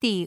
第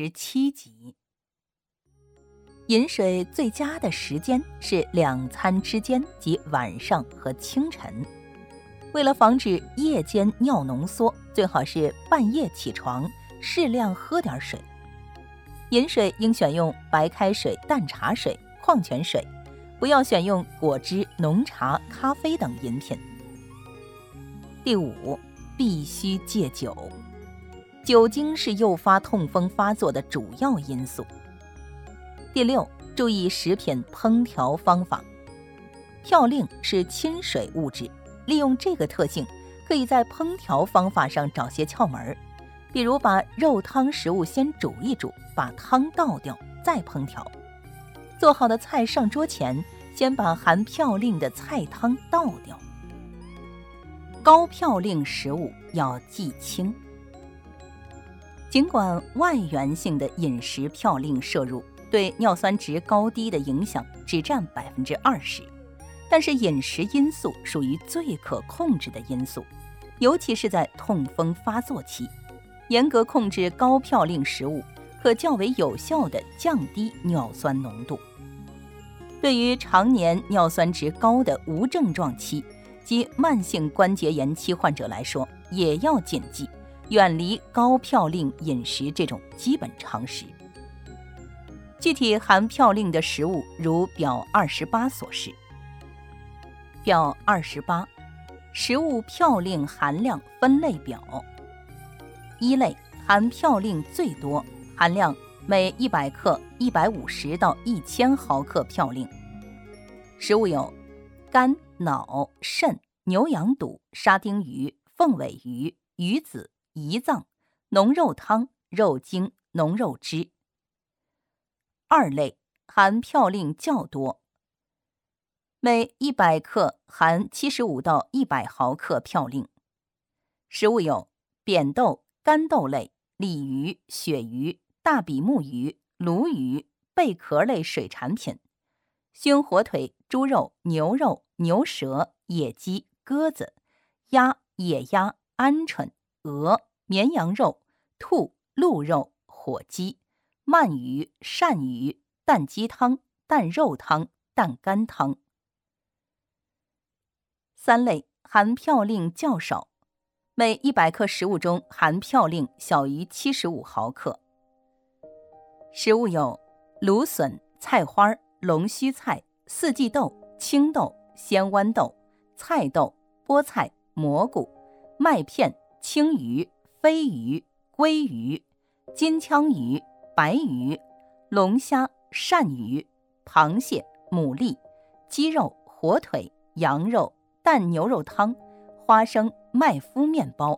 57集。饮水最佳的时间是2餐之间及晚上和清晨。为了防止夜间尿浓缩，最好是半夜起床，适量喝点水。饮水应选用白开水、淡茶水、矿泉水，不要选用果汁、浓茶、咖啡等饮品。第5，必须戒酒。酒精是诱发痛风发作的主要因素。第6，注意食品烹调方法。嘌呤是亲水物质，利用这个特性，可以在烹调方法上找些窍门，比如把肉汤食物先煮一煮，把汤倒掉，再烹调。做好的菜上桌前，先把含嘌呤的菜汤倒掉。高嘌呤食物要忌轻。尽管外源性的饮食嘌呤摄入对尿酸值高低的影响只占20%，但是饮食因素属于最可控制的因素，尤其是在痛风发作期，严格控制高嘌呤食物可较为有效地降低尿酸浓度。对于常年尿酸值高的无症状期及慢性关节炎期患者来说，也要谨记远离高嘌呤饮食这种基本常识。具体含嘌呤的食物如表28所示。表28，食物嘌呤含量分类表。一类含嘌呤最多，含量每100克150到1000毫克嘌呤。食物有肝、脑、肾、牛羊肚、沙丁鱼、凤尾鱼、鱼子、胰脏、浓肉汤、肉精、浓肉汁。二类含嘌呤较多，每100克含75到100毫克嘌呤。食物有扁豆、干豆类、鲤鱼、鳕鱼、大比目鱼、鲈鱼、贝壳类水产品、熏火腿、猪肉、牛肉、牛舌、野鸡、鸽子、鸭、野鸭、鹌鹑、鹅、绵羊肉、兔、鹿肉、火鸡、鳗鱼、鳝鱼、蛋鸡汤、蛋肉汤、蛋干汤。三类含嘌呤较少，每100克食物中含嘌呤小于75毫克。食物有芦笋、菜花、龙须菜、四季豆、青豆、鲜豌豆、菜豆、菠菜、蘑菇、麦片、青鱼、飞鱼、鲑鱼、金枪鱼、白鱼、龙虾、鳝鱼、螃蟹、牡蛎、鸡肉、火腿、羊肉、蛋牛肉汤、花生、麦麸面包。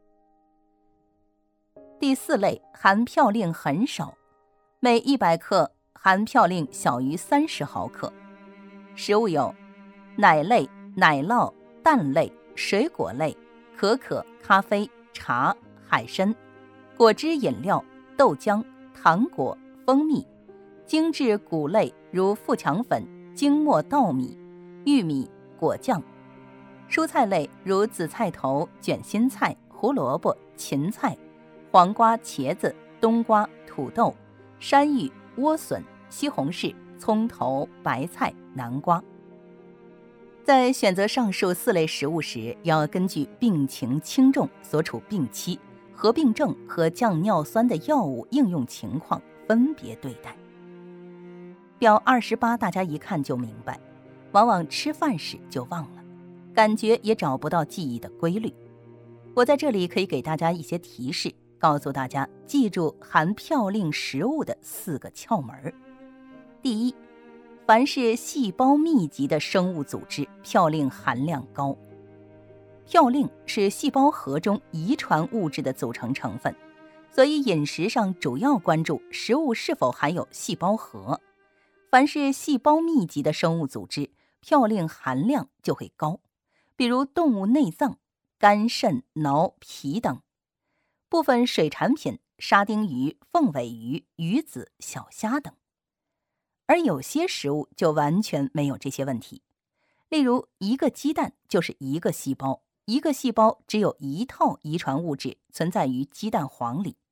第4类含嘌呤很少，每100克含嘌呤小于30毫克。食物有奶类、奶酪、蛋类、水果类、可可、咖啡、茶、海参、果汁饮料、豆浆、糖果、蜂蜜、精制谷类如富强粉、精磨稻米、玉米、果酱、蔬菜类如紫菜头、卷心菜、胡萝卜、芹菜、黄瓜、茄子、冬瓜、土豆、山芋、莴笋、西红柿、葱头、白菜、南瓜。在选择上述4类食物时，要根据病情轻重、所处病期、合并症和降尿酸的药物应用情况分别对待。表28大家一看就明白，往往吃饭时就忘了，感觉也找不到记忆的规律。我在这里可以给大家一些提示，告诉大家记住含嘌呤食物的4个窍门。第一，凡是细胞密集的生物组织，嘌呤含量高。嘌呤是细胞核中遗传物质的组成成分，所以饮食上主要关注食物是否含有细胞核。凡是细胞密集的生物组织，嘌呤含量就会高，比如动物内脏、肝、肾、脑、脾等；部分水产品，沙丁鱼、凤尾鱼、鱼子、小虾等。而有些食物就完全没有这些问题，例如一个鸡蛋就是1个细胞，一个细胞只有1套遗传物质存在于鸡蛋黄里，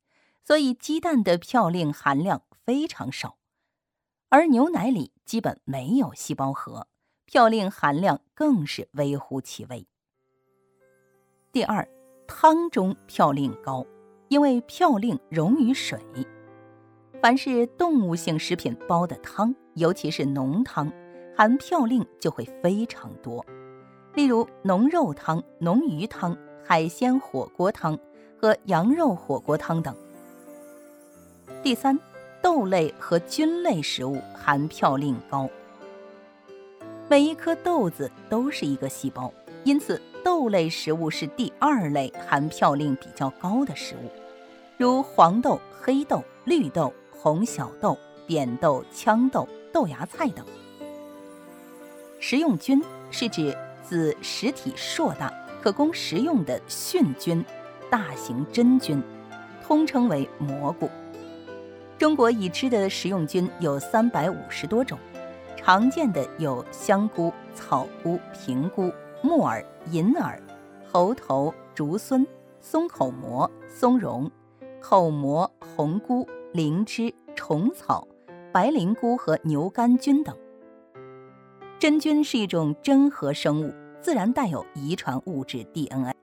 所以鸡蛋的嘌呤含量非常少，而牛奶里基本没有细胞核，嘌呤含量更是微乎其微。第二，汤中嘌呤高，因为嘌呤溶于水。凡是动物性食品煲的汤，尤其是浓汤，含嘌呤就会非常多，例如浓肉汤、浓鱼汤、海鲜火锅汤和羊肉火锅汤等。第三，豆类和菌类食物含嘌呤高。每一颗豆子都是一个细胞，因此豆类食物是第二类含嘌呤比较高的食物，如黄豆、黑豆、绿豆、红小豆、扁豆、羟豆、豆芽菜等。食用菌是指子实体硕大、可供食用的菌菌、大型真菌，通称为蘑菇。中国已知的食用菌有350多种，常见的有香菇、草菇、平菇、木耳、银耳、猴头、竹荪、松口蘑、松茸、口蘑、红菇、灵芝、虫草、白灵菇和牛肝菌等。真菌是一种真核生物，自然带有遗传物质 DNA。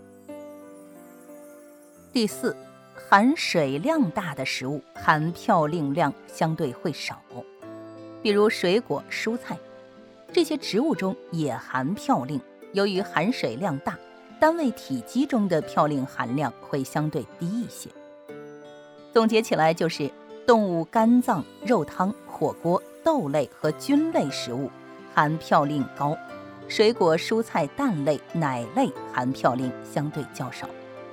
第四，含水量大的食物含嘌呤量相对会少，比如水果、蔬菜，这些植物中也含嘌呤，由于含水量大，单位体积中的嘌呤含量会相对低一些。总结起来就是，动物肝脏、肉汤、火锅、豆类和菌类食物含嘌呤高，水果、蔬菜、蛋类、奶类含嘌呤相对较少。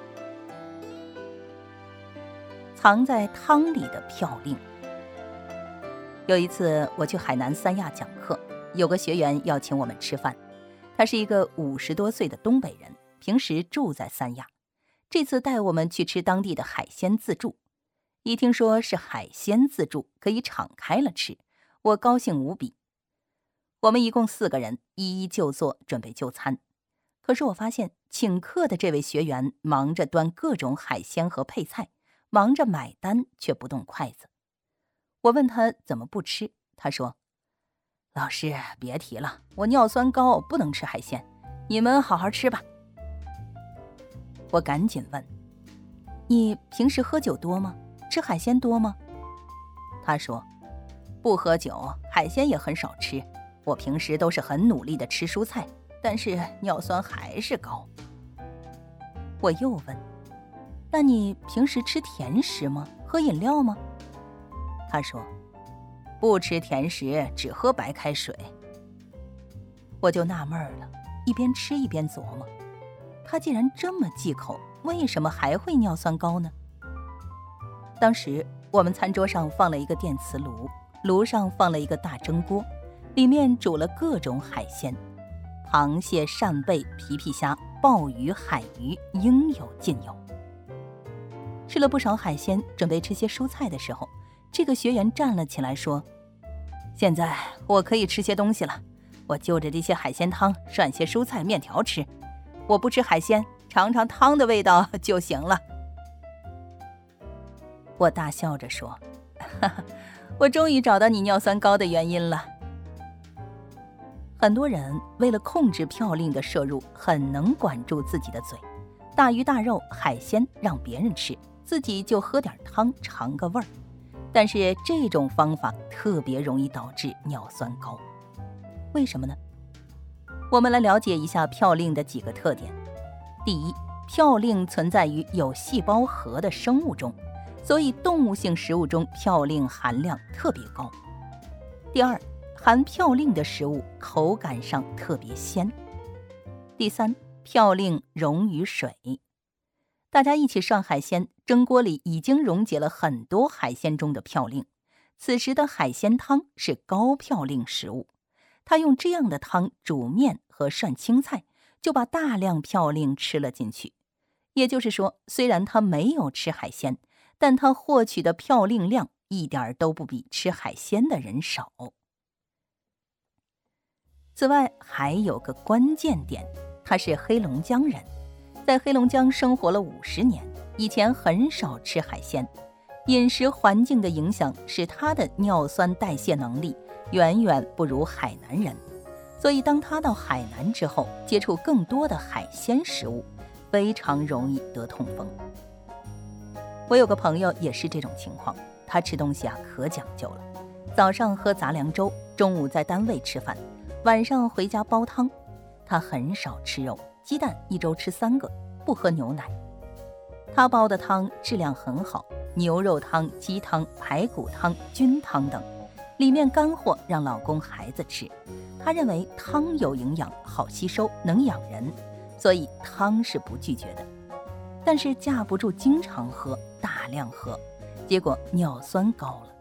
藏在汤里的嘌呤。有一次我去海南三亚讲课，有个学员要请我们吃饭，他是一个50多岁的东北人，平时住在三亚，这次带我们去吃当地的海鲜自助。一听说是海鲜自助，可以敞开了吃，我高兴无比。我们一共4个人，一一就座准备就餐。可是我发现请客的这位学员忙着端各种海鲜和配菜，忙着买单却不动筷子。我问他怎么不吃，他说：老师别提了，我尿酸高，不能吃海鲜，你们好好吃吧。我赶紧问：你平时喝酒多吗？吃海鲜多吗？他说：不喝酒，海鲜也很少吃，我平时都是很努力的吃蔬菜，但是尿酸还是高。我又问：那你平时吃甜食吗？喝饮料吗？他说：不吃甜食，只喝白开水。我就纳闷了，一边吃一边琢磨，他既然这么忌口，为什么还会尿酸高呢？当时我们餐桌上放了一个电磁炉，炉上放了一个大蒸锅，里面煮了各种海鲜，螃蟹、扇贝、皮皮虾、鲍鱼、海鱼，应有尽有。吃了不少海鲜，准备吃些蔬菜的时候，这个学员站了起来说：现在我可以吃些东西了，我就着这些海鲜汤涮些蔬菜面条吃，我不吃海鲜，尝尝汤的味道就行了。我大笑着说：哈哈，我终于找到你尿酸高的原因了。很多人为了控制嘌呤的摄入，很能管住自己的嘴，大鱼大肉、海鲜让别人吃，自己就喝点汤尝个味儿。但是这种方法特别容易导致尿酸高，为什么呢？我们来了解一下嘌呤的几个特点。第一，嘌呤存在于有细胞核的生物中，所以动物性食物中嘌呤含量特别高。第二，含嘌呤的食物口感上特别鲜。第三，嘌呤溶于水。大家一起涮海鲜，蒸锅里已经溶解了很多海鲜中的嘌呤，此时的海鲜汤是高嘌呤食物，他用这样的汤煮面和涮青菜，就把大量嘌呤吃了进去。也就是说，虽然他没有吃海鲜，但他获取的嘌呤量一点都不比吃海鲜的人少。此外，还有个关键点，他是黑龙江人，在黑龙江生活了50年， 以前很少吃海鲜，饮食环境的影响使他的尿酸代谢能力远远不如海南人，所以当他到海南之后，接触更多的海鲜食物，非常容易得痛风。我有个朋友也是这种情况，他吃东西可讲究了，早上喝杂粮粥，中午在单位吃饭，晚上回家煲汤。他很少吃肉，鸡蛋一周吃3个，不喝牛奶。他煲的汤质量很好，牛肉汤、鸡汤、排骨汤、菌汤等，里面干货让老公孩子吃。他认为汤有营养，好吸收，能养人，所以汤是不拒绝的。但是架不住经常喝，大量喝，结果尿酸高了。